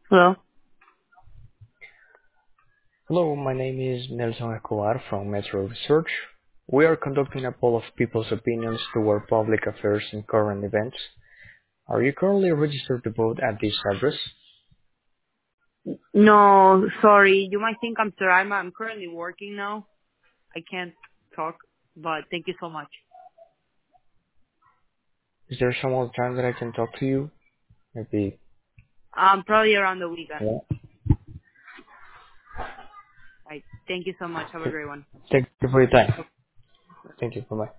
Hello? Hello, my name is Nelson Escobar from Metro Research. We are conducting a poll of people's opinions toward public affairs and current events. Are you currently registered to vote at this address? No, sorry. You might think I'm Saraima. I'm currently working now. I can't talk, but thank you so much. Is there some other time that I can talk to you? Maybe. Probably around the weekend. Yeah. Right. Thank you so much. Have a great one. Thank you for your time. Thank you. Bye-bye.